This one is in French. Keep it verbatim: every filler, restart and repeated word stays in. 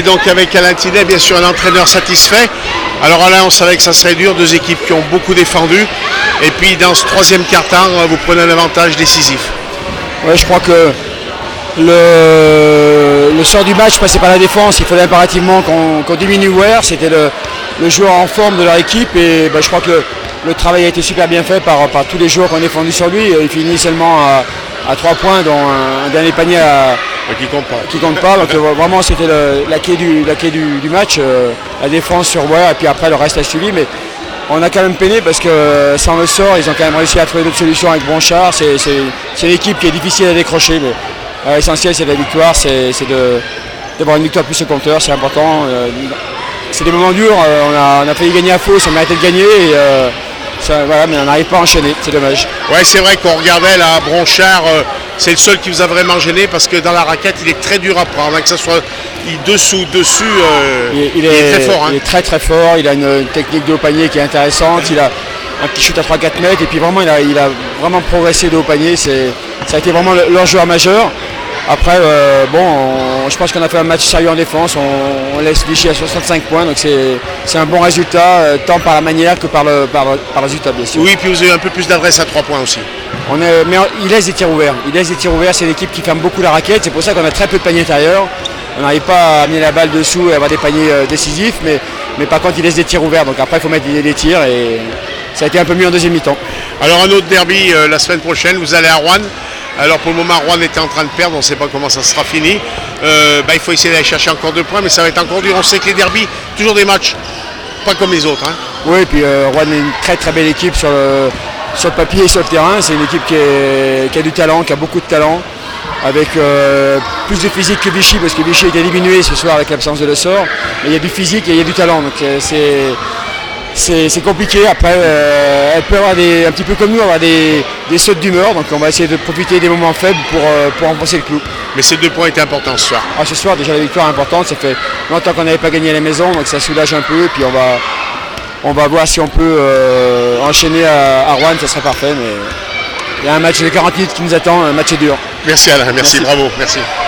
Donc avec Alain Tinet, bien sûr un entraîneur satisfait. Alors Alain, on savait que ça serait dur, deux équipes qui ont beaucoup défendu. Et puis dans ce troisième quart-temps, vous prenez un avantage décisif. Ouais, je crois que le, le sort du match passait par la défense. Il fallait impérativement qu'on qu'on diminue Ware. C'était le, le joueur en forme de leur équipe. Et bah, je crois que le, le travail a été super bien fait par, par tous les joueurs qu'on a défendus sur lui. Il finit seulement à, à trois points, dont un, un dernier panier à, qui compte pas. Qui compte pas. Donc vraiment c'était le, la clé du, la clé du, du match. Euh, la défense sur Ware et puis après le reste a suivi. Mais on a quand même peiné parce que sans le sort, ils ont quand même réussi à trouver d'autres solutions avec Bronchard. C'est, c'est, c'est une équipe qui est difficile à décrocher. Mais euh, l'essentiel c'est la victoire, c'est, c'est de, d'avoir une victoire plus au compteur, c'est important. Euh, c'est des moments durs, euh, on, a, on a failli gagner à faux, on méritait de gagner. Et, euh, ça, voilà, mais on n'arrive pas à enchaîner, c'est dommage. Ouais, c'est vrai qu'on regardait là, Bronchard, euh, c'est le seul qui vous a vraiment gêné parce que dans la raquette, il est très dur à prendre, que ce soit il, dessous, dessus, euh, il, il, il est, est très fort. Hein. Il est très très fort, il a une, une technique de haut panier qui est intéressante, il a un petit shoot à trois quatre mètres et puis vraiment il a, il a vraiment progressé de haut panier, c'est, ça a été vraiment le, leur joueur majeur. Après, euh, bon, on, je pense qu'on a fait un match sérieux en défense, on, on laisse Vichy à soixante-cinq points, donc c'est, c'est un bon résultat, euh, tant par la manière que par le, par, par le résultat, bien sûr. Oui, puis vous avez un peu plus d'adresse à trois points aussi. On est, mais il laisse des tirs ouverts, il laisse des tirs ouverts, c'est une équipe qui ferme beaucoup la raquette, c'est pour ça qu'on a très peu de paniers intérieurs. On n'arrive pas à amener la balle dessous et avoir des paniers euh, décisifs, mais, mais par contre il laisse des tirs ouverts, donc après il faut mettre des, des tirs et ça a été un peu mieux en deuxième mi-temps. Alors un autre derby euh, la semaine prochaine, vous allez à Rouen. Alors pour le moment, Rouen était en train de perdre, on ne sait pas comment ça sera fini. Euh, bah, il faut essayer d'aller chercher encore deux points, mais ça va être encore dur. On sait que les derbys, toujours des matchs, pas comme les autres. Hein. Oui, et puis euh, Rouen est une très très belle équipe sur le, sur le papier et sur le terrain. C'est une équipe qui, est, qui a du talent, qui a beaucoup de talent, avec euh, plus de physique que Vichy, parce que Vichy a été diminué ce soir avec l'absence de Le Sort. Mais il y a du physique et il y a du talent, donc euh, c'est... C'est, c'est compliqué, après euh, elle peut avoir des, un petit peu comme nous, avoir des, des sautes d'humeur, donc on va essayer de profiter des moments faibles pour, euh, pour enfoncer le clou. Mais ces deux points étaient importants ce soir. Ah, ce soir déjà la victoire est importante, ça fait longtemps qu'on n'avait pas gagné à la maison, donc ça soulage un peu, et puis on va, on va voir si on peut euh, enchaîner à, à Rouen, ça serait parfait, mais il y a un match de quarante minutes qui nous attend, un match dur. Merci Alain, merci, merci. Bravo, merci.